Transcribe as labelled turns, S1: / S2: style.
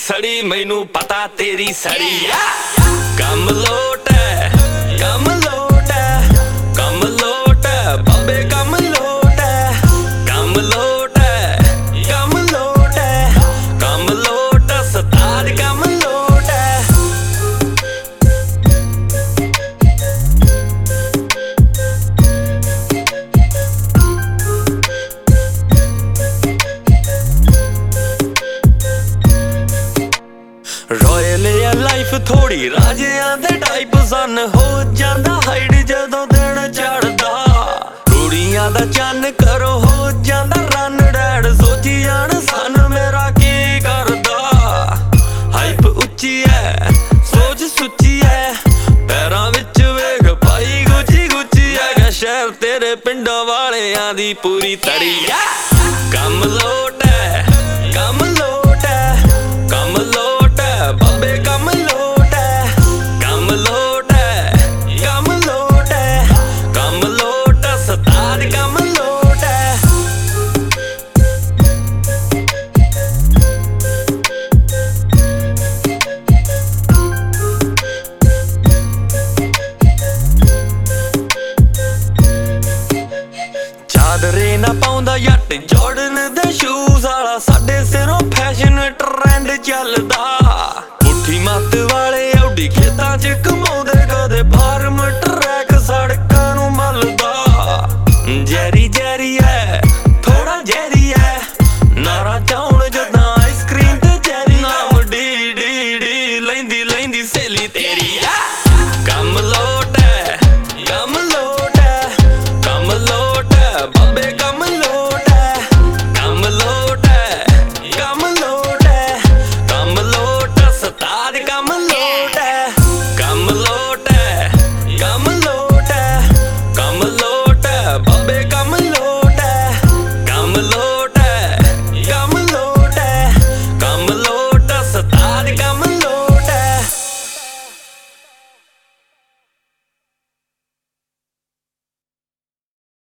S1: सड़ी मैनू पता तेरी सड़ी कम लोट है कम लोट है कम लोट है बाबे कम लोट है कम लोट है कम लोट है कम लोट सतार कम लोट है रॉयल या लाइफ थोड़ी राजियां दे टाइप सन हो जांदा हाइड जदों दिन चढ़दा कुड़ियां दा चन्न करो हो जांदा रन डैड सोची जान सन मेरा की करदा हाइप उच्ची है सोच सुच्ची है पैरां विच वेख पाई गुची गुची है शहर तेरे पिंडां वालेयां दी पूरी तड़ी कम लोट है कम लोट है कम लोट है बाबे कम लोट है कम लोट है कम लोट है कम लोट सतार कम लोट है चादरे ना पाउंदा जट जॉर्डन दे शूज वाला साडे सिरों फैशन ट्रेंड चलदा पुट्ठी मत वाले